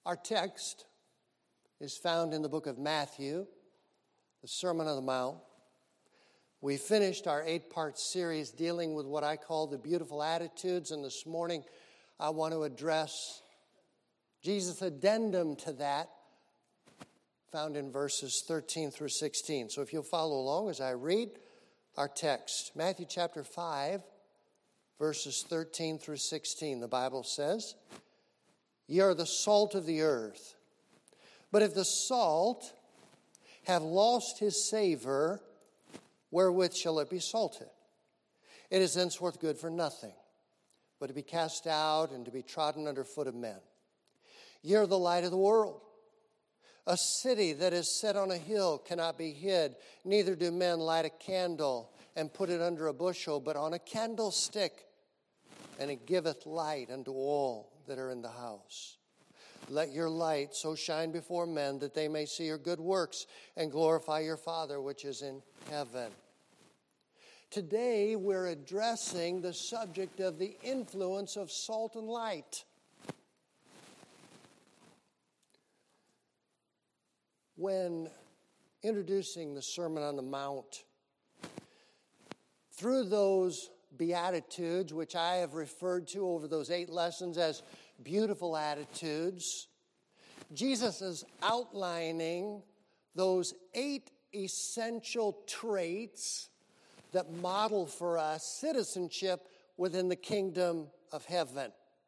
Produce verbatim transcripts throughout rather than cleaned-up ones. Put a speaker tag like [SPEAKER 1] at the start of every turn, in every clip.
[SPEAKER 1] Our text is found in the book of Matthew, the Sermon on the Mount. We finished our eight-part series dealing with what I call the beautiful attitudes, and this morning I want to address Jesus' addendum to that, found in verses thirteen through sixteen. So if you'll follow along as I read our text, Matthew chapter five, verses thirteen through sixteen, the Bible says, "Ye are the salt of the earth. But if the salt have lost his savor, wherewith shall it be salted? It is henceforth good for nothing, but to be cast out and to be trodden under foot of men. Ye are the light of the world. A city that is set on a hill cannot be hid, neither do men light a candle and put it under a bushel, but on a candlestick, and it giveth light unto all that are in the house. Let your light so shine before men that they may see your good works and glorify your Father which is in heaven." Today we're addressing the subject of the influence of salt and light. When introducing the Sermon on the Mount, through those Beatitudes, which I have referred to over those eight lessons as beautiful attitudes, Jesus is outlining those eight essential traits that model for us citizenship within the kingdom of heaven.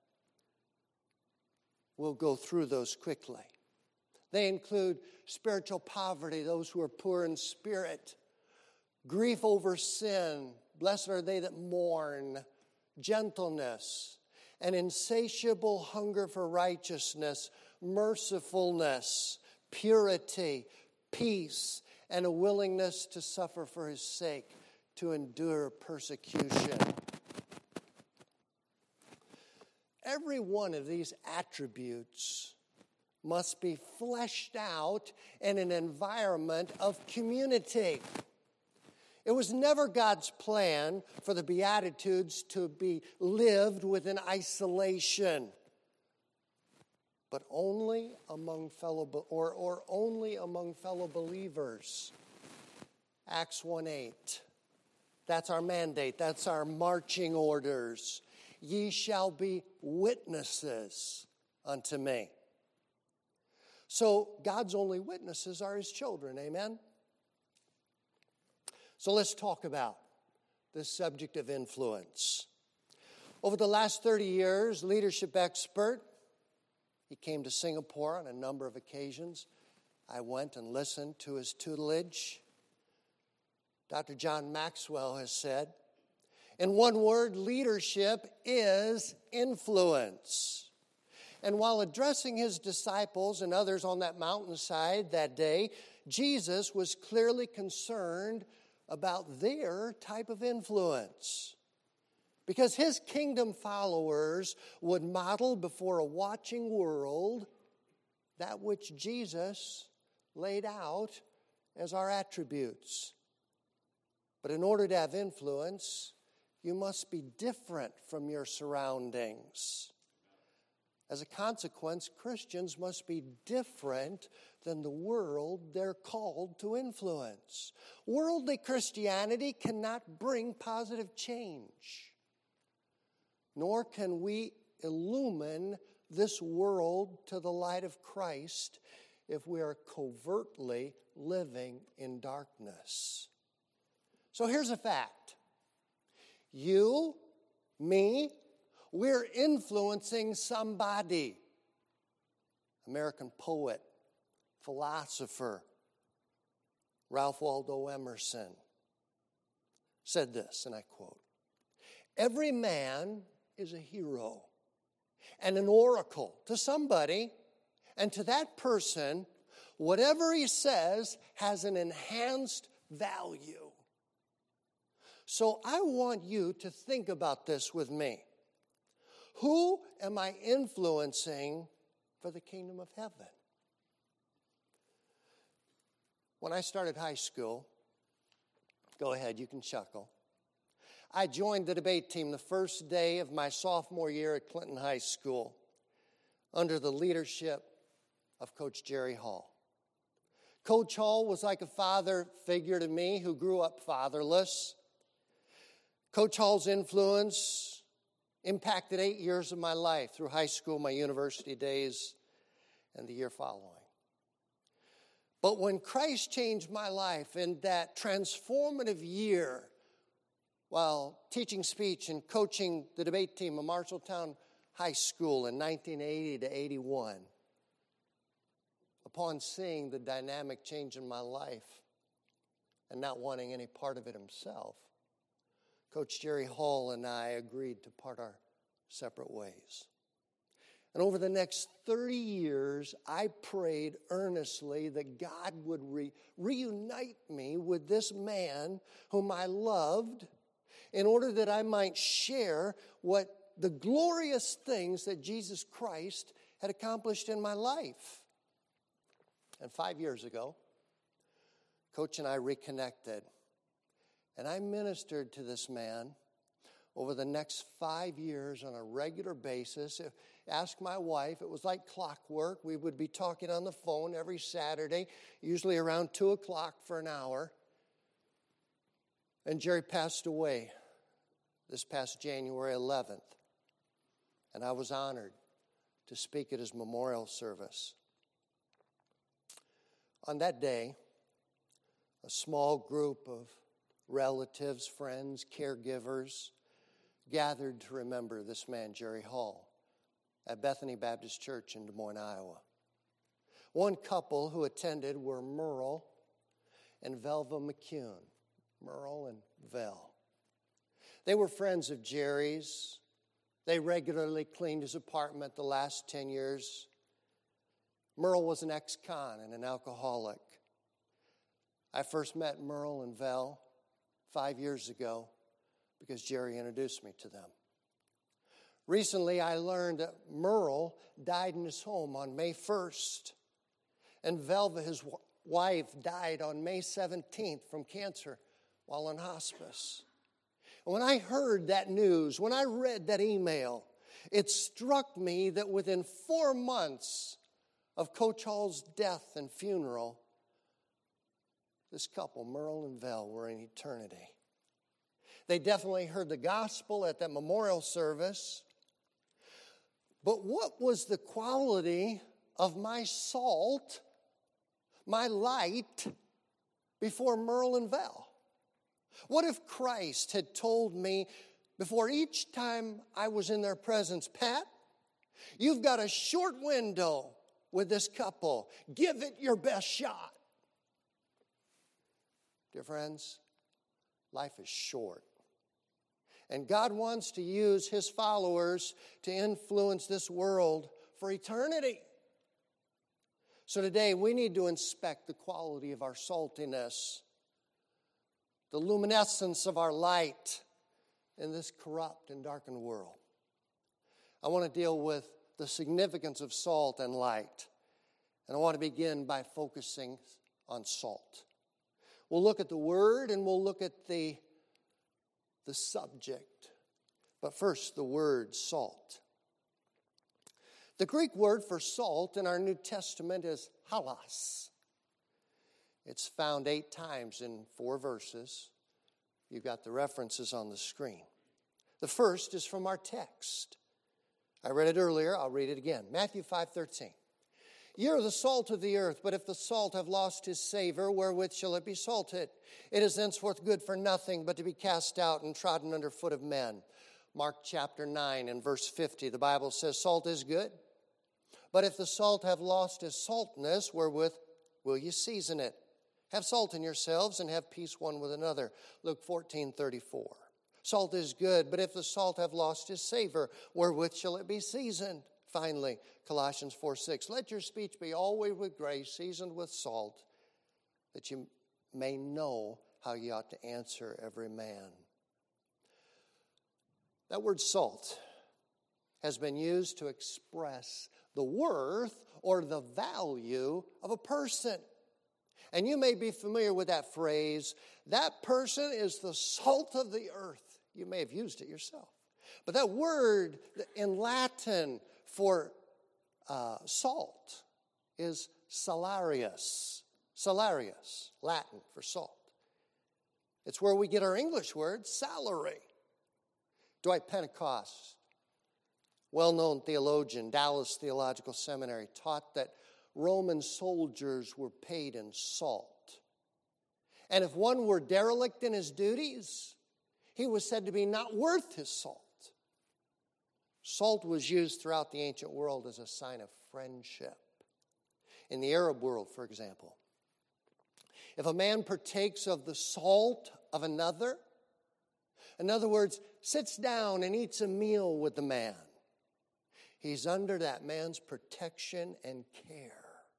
[SPEAKER 1] We'll go through those quickly. They include spiritual poverty, those who are poor in spirit, grief over sin, blessed are they that mourn, gentleness, an insatiable hunger for righteousness, mercifulness, purity, peace, and a willingness to suffer for his sake, to endure persecution. Every one of these attributes must be fleshed out in an environment of community. It was never God's plan for the Beatitudes to be lived within isolation, but only among fellow or, or only among fellow believers. Acts one eight. That's our mandate. That's our marching orders. Ye shall be witnesses unto me. So God's only witnesses are his children. Amen? So let's talk about this subject of influence. Over the last thirty years, leadership expert, he came to Singapore on a number of occasions. I went and listened to his tutelage. Doctor John Maxwell has said, in one word, leadership is influence. And while addressing his disciples and others on that mountainside that day, Jesus was clearly concerned about their type of influence. Because his kingdom followers would model before a watching world that which Jesus laid out as our attributes. But in order to have influence, you must be different from your surroundings. As a consequence, Christians must be different than the world they're called to influence. Worldly Christianity cannot bring positive change, nor can we illumine this world to the light of Christ if we are covertly living in darkness. So here's a fact. You, me, we're influencing somebody. American poet, philosopher, Ralph Waldo Emerson said this, and I quote, "Every man is a hero and an oracle to somebody, and to that person, whatever he says has an enhanced value." So I want you to think about this with me. Who am I influencing for the kingdom of heaven? When I started high school, go ahead, you can chuckle. I joined the debate team the first day of my sophomore year at Clinton High School under the leadership of Coach Jerry Hall. Coach Hall was like a father figure to me who grew up fatherless. Coach Hall's influence impacted eight years of my life through high school, my university days, and the year following. But when Christ changed my life in that transformative year while teaching speech and coaching the debate team of Marshalltown High School in nineteen eighty to eighty-one, upon seeing the dynamic change in my life and not wanting any part of it himself, Coach Jerry Hall and I agreed to part our separate ways. And over the next thirty years, I prayed earnestly that God would re- reunite me with this man whom I loved in order that I might share what the glorious things that Jesus Christ had accomplished in my life. And five years ago, Coach and I reconnected. And I ministered to this man over the next five years on a regular basis. Ask my wife, it was like clockwork. We would be talking on the phone every Saturday, usually around two o'clock for an hour. And Jerry passed away this past January eleventh. And I was honored to speak at his memorial service. On that day, a small group of relatives, friends, caregivers gathered to remember this man, Jerry Hall, at Bethany Baptist Church in Des Moines, Iowa. One couple who attended were Merle and Velva McCune. Merle and Vel. They were friends of Jerry's. They regularly cleaned his apartment the last ten years. Merle was an ex-con and an alcoholic. I first met Merle and Vel five years ago because Jerry introduced me to them. Recently, I learned that Merle died in his home on May first, and Velva, his wife, died on May seventeenth from cancer while in hospice. And when I heard that news, when I read that email, it struck me that within four months of Coach Hall's death and funeral, this couple, Merle and Vel, were in eternity. They definitely heard the gospel at that memorial service. But what was the quality of my salt, my light, before Merle and Vel? What if Christ had told me before each time I was in their presence, Pat, you've got a short window with this couple. Give it your best shot. Dear friends, life is short. And God wants to use his followers to influence this world for eternity. So today we need to inspect the quality of our saltiness, the luminescence of our light in this corrupt and darkened world. I want to deal with the significance of salt and light. And I want to begin by focusing on salt. We'll look at the word and we'll look at the, the subject. But first, the word salt. The Greek word for salt in our New Testament is halas. It's found eight times in four verses. You've got the references on the screen. The first is from our text. I read it earlier. I'll read it again. Matthew five thirteen. Ye are the salt of the earth, but if the salt have lost his savor, wherewith shall it be salted? It is thenceforth good for nothing but to be cast out and trodden under foot of men. Mark chapter nine and verse fifty, the Bible says, salt is good, but if the salt have lost his saltness, wherewith will ye season it? Have salt in yourselves and have peace one with another. Luke fourteen thirty-four. Salt is good, but if the salt have lost his savor, wherewith shall it be seasoned? Finally, Colossians four six. Let your speech be always with grace, seasoned with salt, that you may know how you ought to answer every man. That word salt has been used to express the worth or the value of a person. And you may be familiar with that phrase, that person is the salt of the earth. You may have used it yourself. But that word in Latin for uh, salt is salarius. Salarius, Latin for salt. It's where we get our English word salary. Dwight Pentecost, well-known theologian, Dallas Theological Seminary, taught that Roman soldiers were paid in salt. And if one were derelict in his duties, he was said to be not worth his salt. Salt was used throughout the ancient world as a sign of friendship. In the Arab world, for example, if a man partakes of the salt of another, in other words, sits down and eats a meal with the man, he's under that man's protection and care.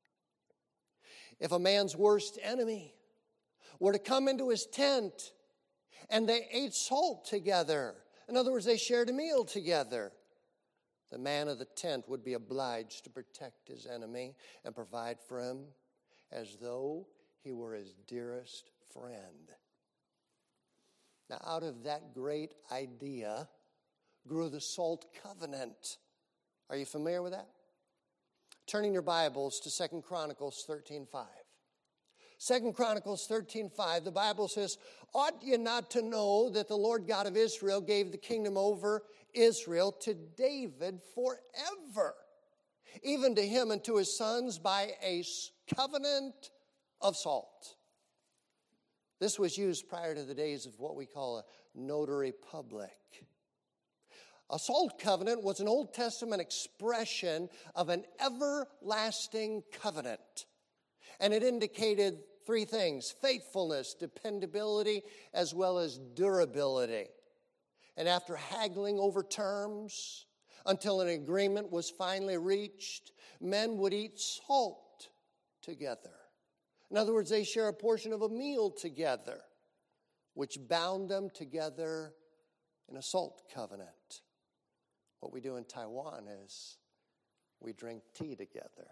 [SPEAKER 1] If a man's worst enemy were to come into his tent and they ate salt together, in other words, they shared a meal together, the man of the tent would be obliged to protect his enemy and provide for him as though he were his dearest friend. Now, out of that great idea grew the Salt Covenant. Are you familiar with that? Turning your Bibles to Second Chronicles thirteen five. Second Chronicles thirteen five, the Bible says, "Ought ye not to know that the Lord God of Israel gave the kingdom over Israel to David forever, even to him and to his sons by a covenant of salt." This was used prior to the days of what we call a notary public. A salt covenant was an Old Testament expression of an everlasting covenant. And it indicated three things: faithfulness, dependability, as well as durability. And after haggling over terms until an agreement was finally reached, men would eat salt together. In other words, they share a portion of a meal together, which bound them together in a salt covenant. What we do in Taiwan is we drink tea together.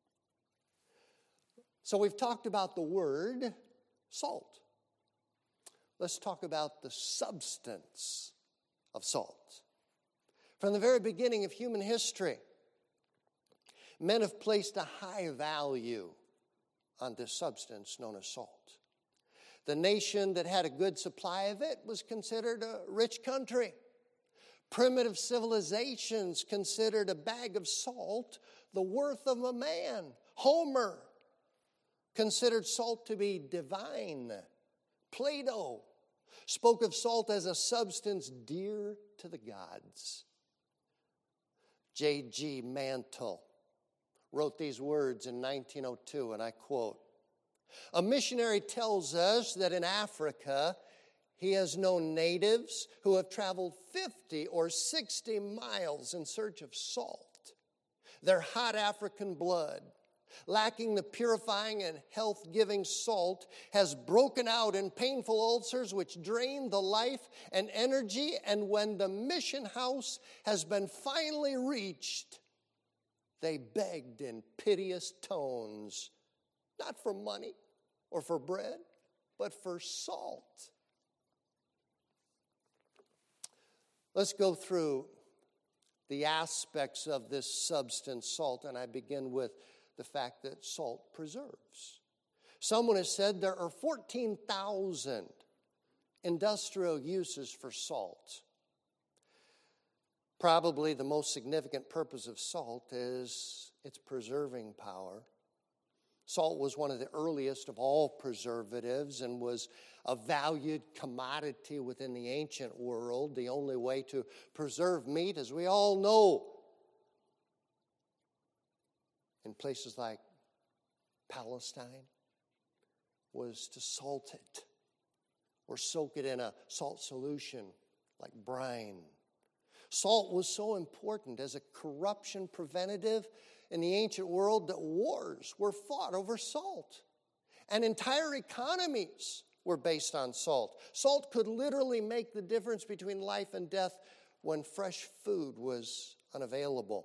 [SPEAKER 1] So we've talked about the word salt. Let's talk about the substance of salt. From the very beginning of human history, men have placed a high value on this substance known as salt. The nation that had a good supply of it was considered a rich country. Primitive civilizations considered a bag of salt the worth of a man. Homer considered salt to be divine. Plato spoke of salt as a substance dear to the gods. J G Mantle wrote these words in nineteen oh two, and I quote, "A missionary tells us that in Africa he has known natives who have traveled fifty or sixty miles in search of salt. Their hot African blood, lacking the purifying and health-giving salt, has broken out in painful ulcers which drain the life and energy, and when the mission house has been finally reached, they begged in piteous tones, not for money or for bread, but for salt." Let's go through the aspects of this substance, salt, and I begin with the fact that salt preserves. Someone has said there are fourteen thousand industrial uses for salt. Probably the most significant purpose of salt is its preserving power. Salt was one of the earliest of all preservatives and was a valued commodity within the ancient world. The only way to preserve meat, as we all know, in places like Palestine, was to salt it or soak it in a salt solution like brine. Salt was so important as a corruption preventative in the ancient world that wars were fought over salt. And entire economies were based on salt. Salt could literally make the difference between life and death when fresh food was unavailable.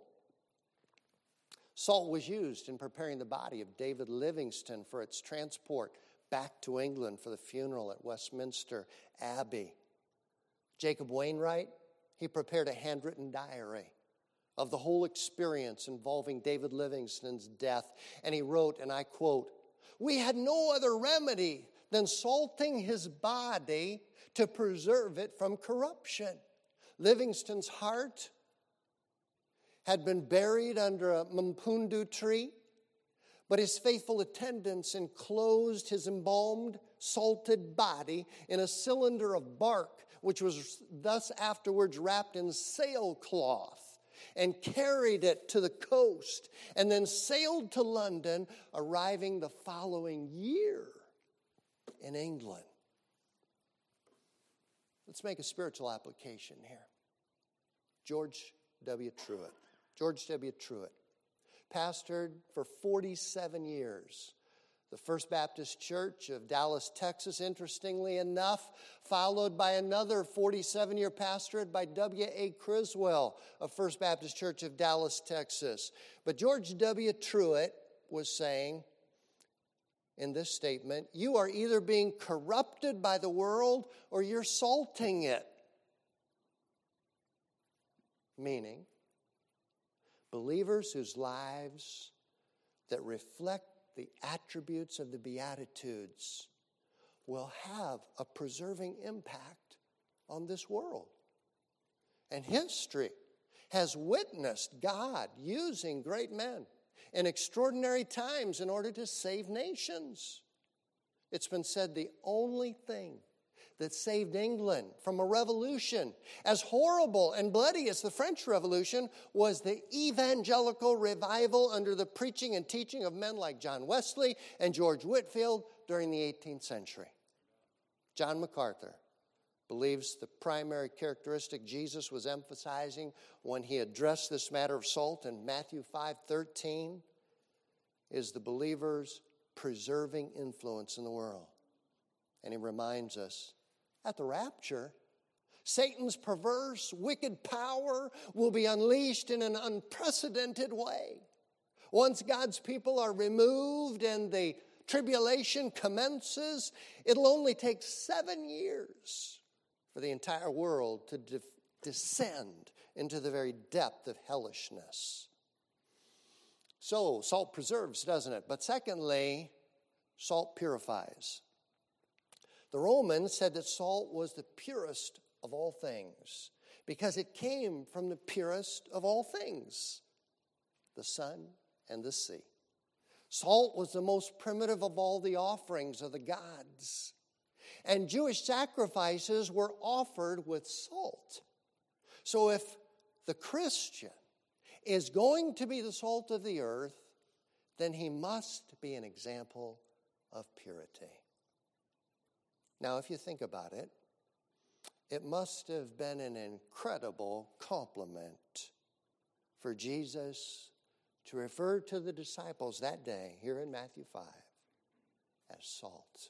[SPEAKER 1] Salt was used in preparing the body of David Livingstone for its transport back to England for the funeral at Westminster Abbey. Jacob Wainwright, he prepared a handwritten diary of the whole experience involving David Livingstone's death. And he wrote, and I quote, "We had no other remedy than salting his body to preserve it from corruption." Livingstone's heart had been buried under a mpundu tree, but his faithful attendants enclosed his embalmed, salted body in a cylinder of bark, which was thus afterwards wrapped in sailcloth, and carried it to the coast, and then sailed to London, arriving the following year in England. Let's make a spiritual application here. George W. Truett. George W. Truett pastored for forty-seven years the First Baptist Church of Dallas, Texas, interestingly enough, followed by another forty-seven-year pastorate by W A Criswell of First Baptist Church of Dallas, Texas. But George W. Truett was saying in this statement, you are either being corrupted by the world or you're salting it. Meaning, believers whose lives that reflect the attributes of the Beatitudes will have a preserving impact on this world. And history has witnessed God using great men in extraordinary times in order to save nations. It's been said the only thing that saved England from a revolution as horrible and bloody as the French Revolution was the evangelical revival under the preaching and teaching of men like John Wesley and George Whitefield during the eighteenth century. John MacArthur believes the primary characteristic Jesus was emphasizing when he addressed this matter of salt in Matthew five thirteen is the believer's preserving influence in the world. And he reminds us, at the rapture, Satan's perverse, wicked power will be unleashed in an unprecedented way. Once God's people are removed and the tribulation commences, it'll only take seven years for the entire world to de- descend into the very depth of hellishness. So, salt preserves, doesn't it? But secondly, salt purifies. The Romans said that salt was the purest of all things because it came from the purest of all things, the sun and the sea. Salt was the most primitive of all the offerings of the gods. And Jewish sacrifices were offered with salt. So if the Christian is going to be the salt of the earth, then he must be an example of purity. Now, if you think about it, it must have been an incredible compliment for Jesus to refer to the disciples that day, here in Matthew five, as salt.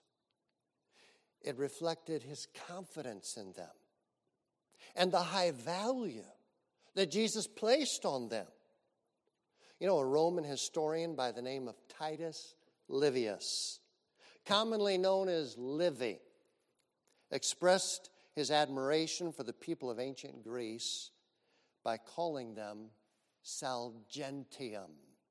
[SPEAKER 1] It reflected his confidence in them and the high value that Jesus placed on them. You know, a Roman historian by the name of Titus Livius, commonly known as Livy, expressed his admiration for the people of ancient Greece by calling them Salgentium.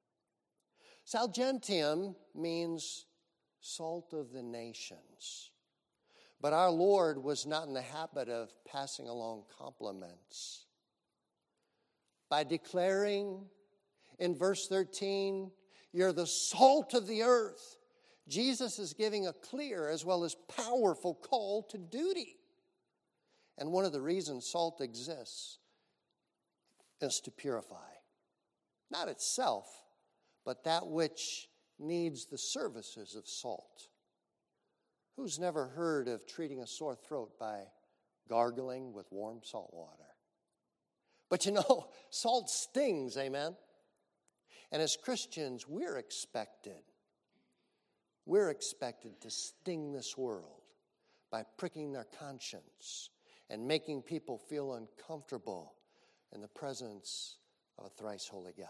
[SPEAKER 1] Salgentium means salt of the nations. But our Lord was not in the habit of passing along compliments. By declaring in verse thirteen, you're the salt of the earth, Jesus is giving a clear as well as powerful call to duty. And one of the reasons salt exists is to purify. Not itself, but that which needs the services of salt. Who's never heard of treating a sore throat by gargling with warm salt water? But you know, salt stings, amen? And as Christians, we're expected, we're expected to sting this world by pricking their conscience and making people feel uncomfortable in the presence of a thrice holy God.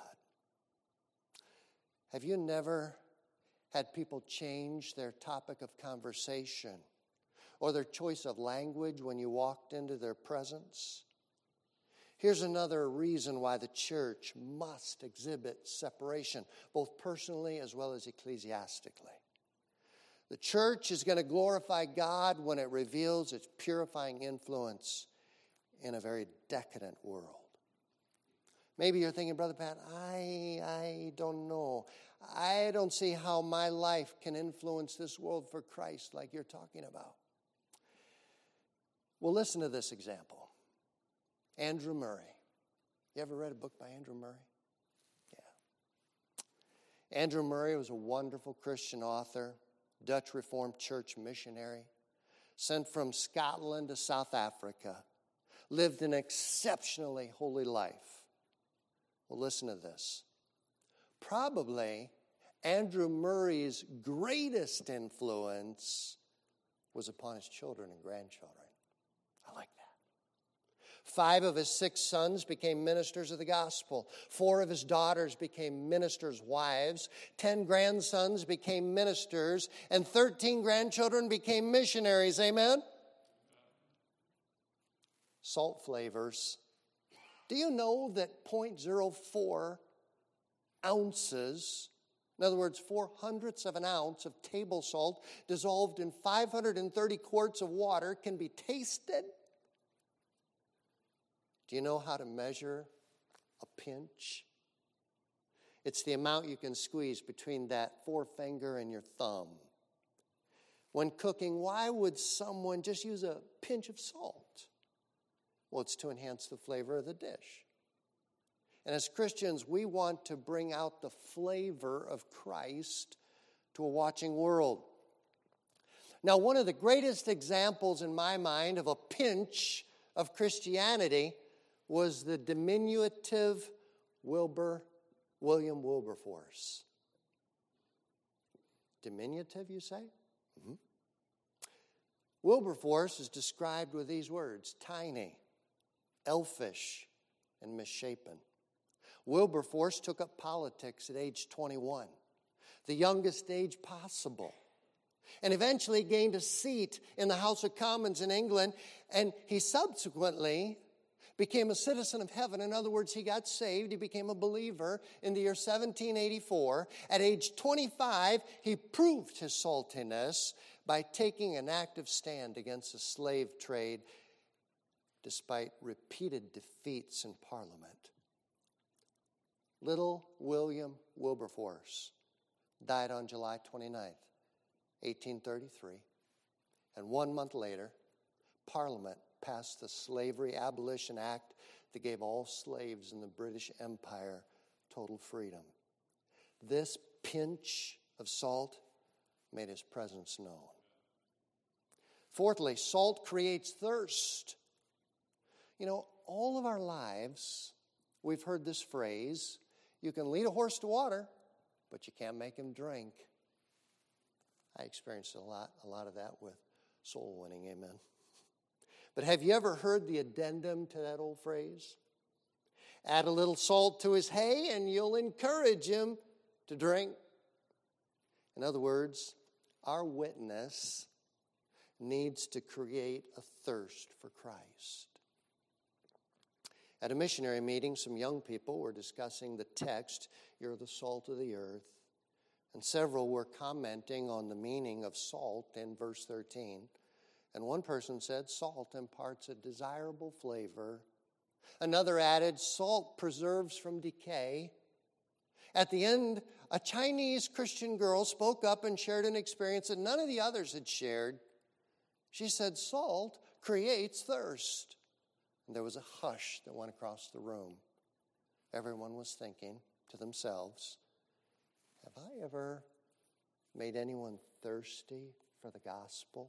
[SPEAKER 1] Have you never had people change their topic of conversation or their choice of language when you walked into their presence? Here's another reason why the church must exhibit separation, both personally as well as ecclesiastically. The church is going to glorify God when it reveals its purifying influence in a very decadent world. Maybe you're thinking, Brother Pat, I, I don't know. I don't see how my life can influence this world for Christ like you're talking about. Well, listen to this example. Andrew Murray. You ever read a book by Andrew Murray? Yeah. Andrew Murray was a wonderful Christian author, Dutch Reformed Church missionary, sent from Scotland to South Africa, lived an exceptionally holy life. Well, listen to this. Probably Andrew Murray's greatest influence was upon his children and grandchildren. I like that. Five of his six sons became ministers of the gospel. Four of his daughters became ministers' wives. Ten grandsons became ministers. And thirteen grandchildren became missionaries. Amen? Salt flavors. Do you know that zero point zero four ounces, in other words, four hundredths of an ounce of table salt dissolved in five hundred thirty quarts of water can be tasted? Do you know how to measure a pinch? It's the amount you can squeeze between that forefinger and your thumb. When cooking, why would someone just use a pinch of salt? Well, it's to enhance the flavor of the dish. And as Christians, we want to bring out the flavor of Christ to a watching world. Now, one of the greatest examples in my mind of a pinch of Christianity was the diminutive Wilbur, William Wilberforce. Diminutive, you say? Mm-hmm. Wilberforce is described with these words: tiny, elfish, and misshapen. Wilberforce took up politics at age twenty-one, the youngest age possible, and eventually gained a seat in the House of Commons in England, and he subsequently became a citizen of heaven. In other words, he got saved. He became a believer in the year seventeen eighty-four. At age twenty-five, he proved his saltiness by taking an active stand against the slave trade despite repeated defeats in Parliament. Little William Wilberforce died on July twenty-ninth, eighteen thirty-three. And one month later, Parliament passed the Slavery Abolition Act that gave all slaves in the British Empire total freedom. This pinch of salt made his presence known. Fourthly, salt creates thirst. You know, all of our lives, we've heard this phrase: you can lead a horse to water, but you can't make him drink. I experienced a lot, a lot of that with soul winning, amen. But have you ever heard the addendum to that old phrase? Add a little salt to his hay and you'll encourage him to drink. In other words, our witness needs to create a thirst for Christ. At a missionary meeting, some young people were discussing the text, "You're the salt of the earth," and several were commenting on the meaning of salt in verse thirteen. And one person said, "Salt imparts a desirable flavor." Another added, "Salt preserves from decay." At the end, a Chinese Christian girl spoke up and shared an experience that none of the others had shared. She said, "Salt creates thirst." And there was a hush that went across the room. Everyone was thinking to themselves, have I ever made anyone thirsty for the gospel?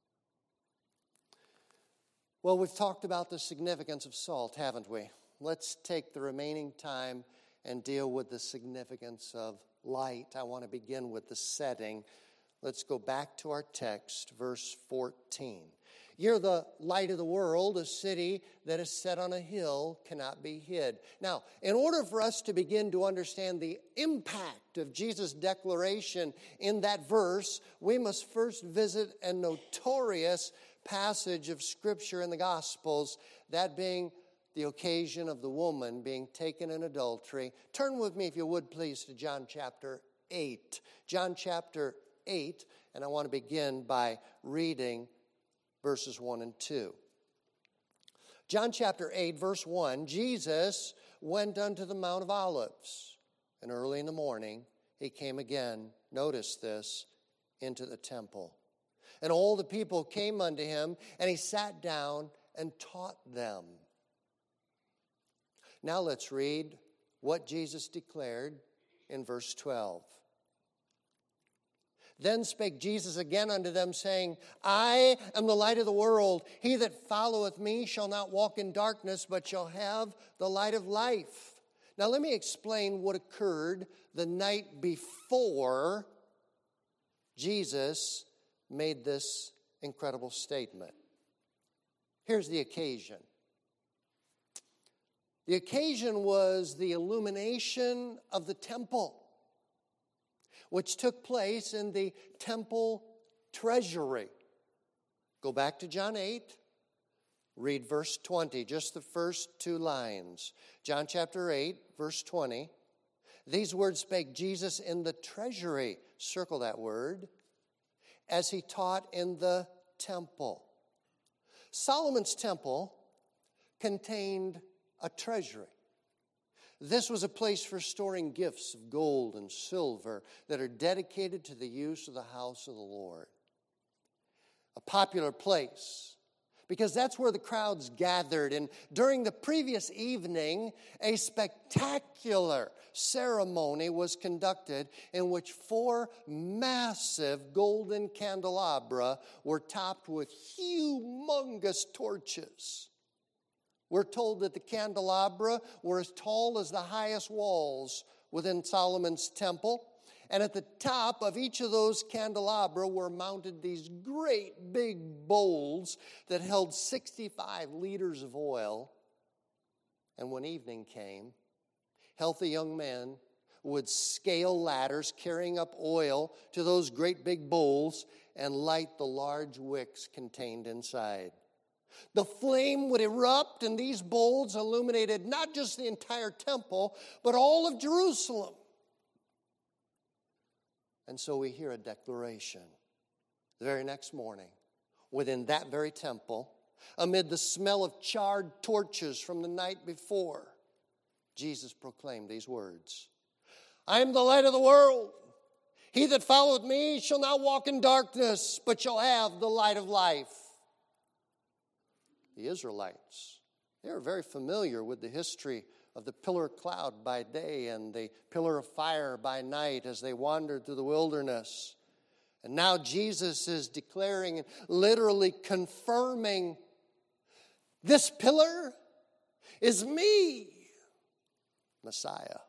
[SPEAKER 1] Well, we've talked about the significance of salt, haven't we? Let's take the remaining time and deal with the significance of light. I want to begin with the setting. Let's go back to our text, verse fourteen. You're the light of the world. A city that is set on a hill cannot be hid. Now, in order for us to begin to understand the impact of Jesus' declaration in that verse, we must first visit a notorious passage of Scripture in the Gospels, that being the occasion of the woman being taken in adultery. Turn with me, if you would, please, to John chapter eight. John chapter eight, and I want to begin by reading verses one and two. John chapter eight, verse one, Jesus went unto the Mount of Olives, and early in the morning he came again, notice this, into the temple. And all the people came unto him, and he sat down and taught them. Now let's read what Jesus declared in verse twelve. Then spake Jesus again unto them, saying, I am the light of the world. He that followeth me shall not walk in darkness, but shall have the light of life. Now let me explain what occurred the night before Jesus made this incredible statement. Here's the occasion. The occasion was the illumination of the temple, which took place in the temple treasury. Go back to John eight, read verse twenty, just the first two lines. John chapter eight, verse twenty. These words spake Jesus in the treasury, circle that word, as he taught in the temple. Solomon's temple contained a treasury. This was a place for storing gifts of gold and silver that are dedicated to the use of the house of the Lord. A popular place because that's where the crowds gathered. And during the previous evening, a spectacular ceremony was conducted in which four massive golden candelabra were topped with humongous torches. We're told that the candelabra were as tall as the highest walls within Solomon's temple. And at the top of each of those candelabra were mounted these great big bowls that held sixty-five liters of oil. And when evening came, healthy young men would scale ladders carrying up oil to those great big bowls and light the large wicks contained inside. The flame would erupt, and these bowls illuminated not just the entire temple, but all of Jerusalem. And so we hear a declaration the very next morning within that very temple, amid the smell of charred torches from the night before. Jesus proclaimed these words, I am the light of the world. He that followeth me shall not walk in darkness, but shall have the light of life. The Israelites, they were very familiar with the history of the pillar of cloud by day and the pillar of fire by night as they wandered through the wilderness. And now Jesus is declaring and literally confirming, this pillar is me, Messiah.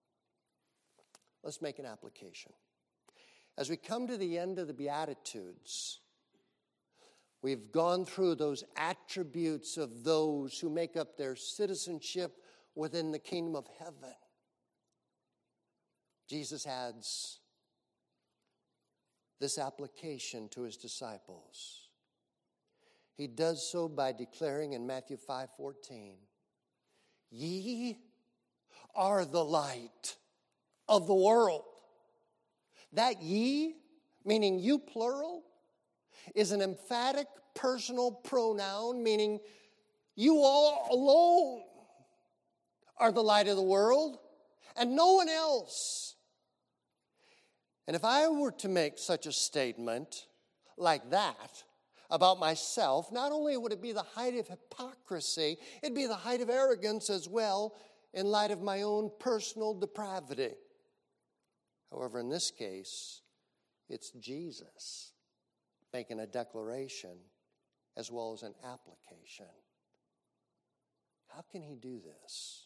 [SPEAKER 1] Let's make an application. As we come to the end of the Beatitudes, we've gone through those attributes of those who make up their citizenship within the kingdom of heaven. Jesus adds this application to his disciples. He does so by declaring in Matthew five fourteen, ye are the light of the world. That ye, meaning you plural, is an emphatic personal pronoun, meaning you all alone are the light of the world and no one else. And if I were to make such a statement like that about myself, not only would it be the height of hypocrisy, it'd be the height of arrogance as well in light of my own personal depravity. However, in this case, it's Jesus making a declaration as well as an application. How can he do this?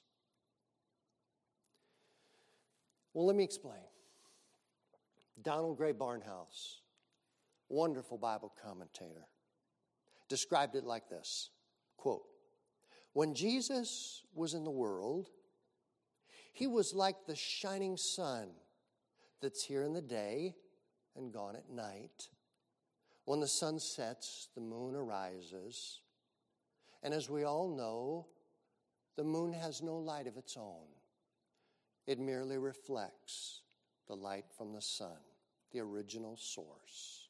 [SPEAKER 1] Well, let me explain. Donald Gray Barnhouse, wonderful Bible commentator, described it like this, quote, when Jesus was in the world, he was like the shining sun that's here in the day and gone at night. When the sun sets, the moon arises. And as we all know, The moon has no light of its own. It merely reflects the light from the sun, the original source.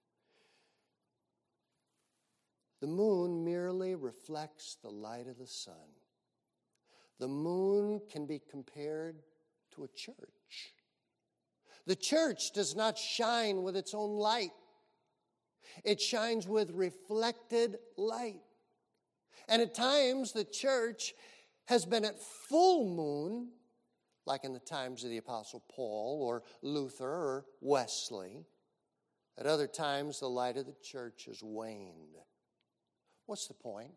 [SPEAKER 1] The moon merely reflects the light of the sun. The moon can be compared to a church. The church does not shine with its own light. It shines with reflected light. And at times the church has been at full moon, like in the times of the Apostle Paul or Luther or Wesley. At other times the light of the church has waned. What's the point?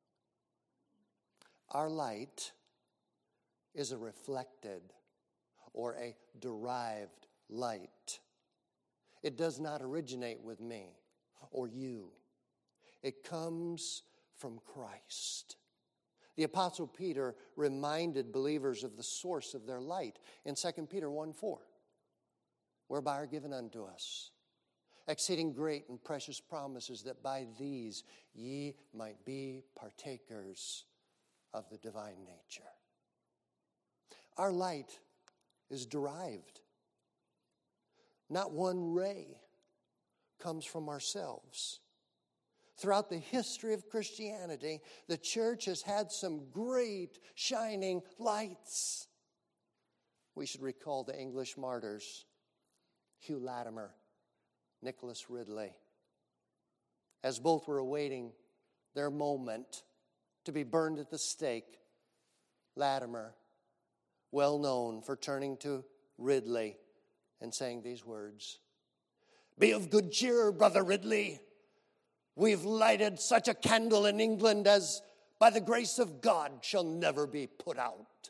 [SPEAKER 1] Our light is a reflected or a derived light. It does not originate with me or you. It comes from Christ. The Apostle Peter reminded believers of the source of their light in Second Peter one four, whereby are given unto us exceeding great and precious promises, that by these ye might be partakers of the divine nature. Our light is derived. Not one ray comes from ourselves. Throughout the history of Christianity, the church has had some great shining lights. We should recall the English martyrs, Hugh Latimer, Nicholas Ridley, as both were awaiting their moment to be burned at the stake. Latimer, well known for turning to Ridley and saying these words, "Be of good cheer, Brother Ridley. We've lighted such a candle in England as, by the grace of God, shall never be put out."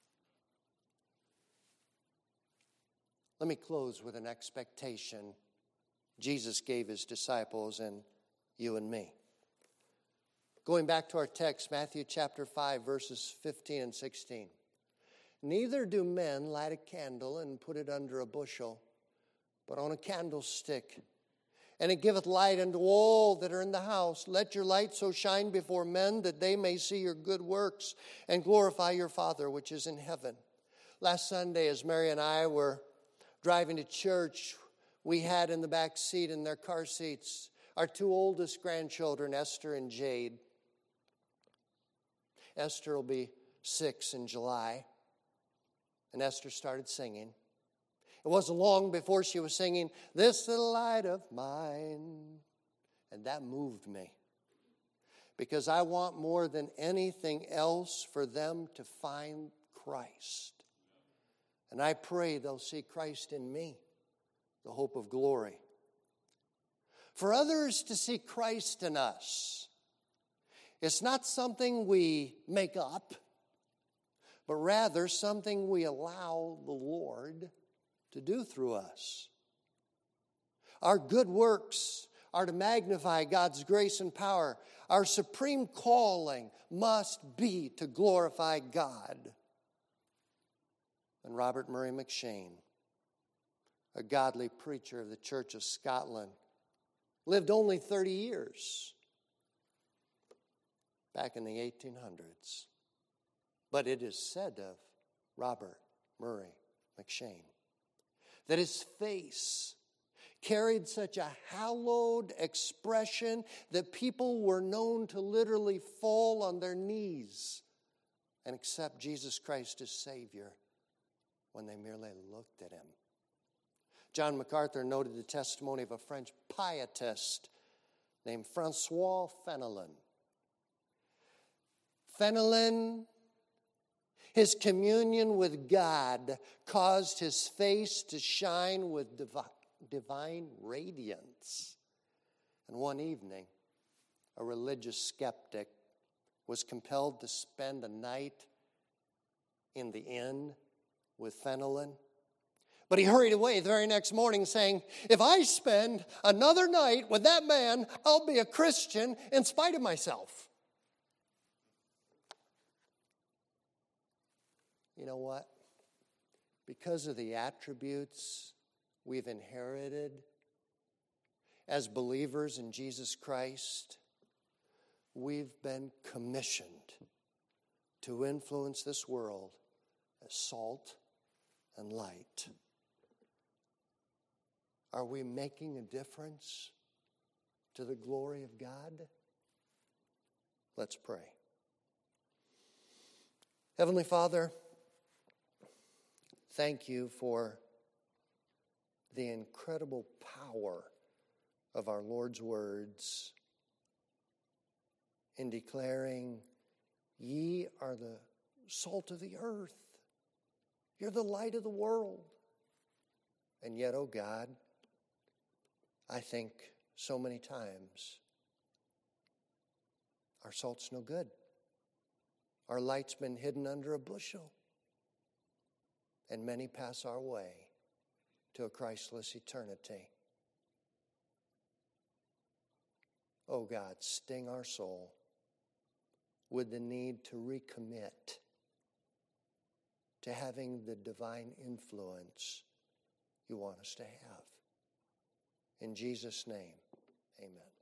[SPEAKER 1] Let me close with an expectation Jesus gave his disciples and you and me. Going back to our text, Matthew chapter five, verses fifteen and sixteen. "Neither do men light a candle and put it under a bushel, but on a candlestick. And it giveth light unto all that are in the house. Let your light so shine before men that they may see your good works and glorify your Father which is in heaven." Last Sunday, as Mary and I were driving to church, we had in the back seat in their car seats our two oldest grandchildren, Esther and Jade. Esther will be six in July. And Esther started singing. It wasn't long before she was singing, "This little light of mine." And that moved me. Because I want more than anything else for them to find Christ. And I pray they'll see Christ in me, the hope of glory. For others to see Christ in us, it's not something we make up, but rather something we allow the Lord to do through us. Our good works are to magnify God's grace and power. Our supreme calling must be to glorify God. And Robert Murray McCheyne, a godly preacher of the Church of Scotland, lived only thirty years back in the eighteen hundreds. But it is said of Robert Murray McCheyne that his face carried such a hallowed expression that people were known to literally fall on their knees and accept Jesus Christ as Savior when they merely looked at him. John MacArthur noted the testimony of a French pietist named Francois Fenelon. Fenelon, his communion with God caused his face to shine with divi- divine radiance. And one evening, a religious skeptic was compelled to spend a night in the inn with Fenelon. But he hurried away the very next morning saying, "If I spend another night with that man, I'll be a Christian in spite of myself." You know what? Because of the attributes we've inherited as believers in Jesus Christ, we've been commissioned to influence this world as salt and light? Are we making a difference to the glory of God? Let's pray. Heavenly Father, thank you for the incredible power of our Lord's words in declaring, ye are the salt of the earth. You're the light of the world. And yet, oh God, I think so many times our salt's no good. Our light's been hidden under a bushel. And many pass our way to a Christless eternity. Oh God, sting our soul with the need to recommit to having the divine influence you want us to have. In Jesus' name, amen.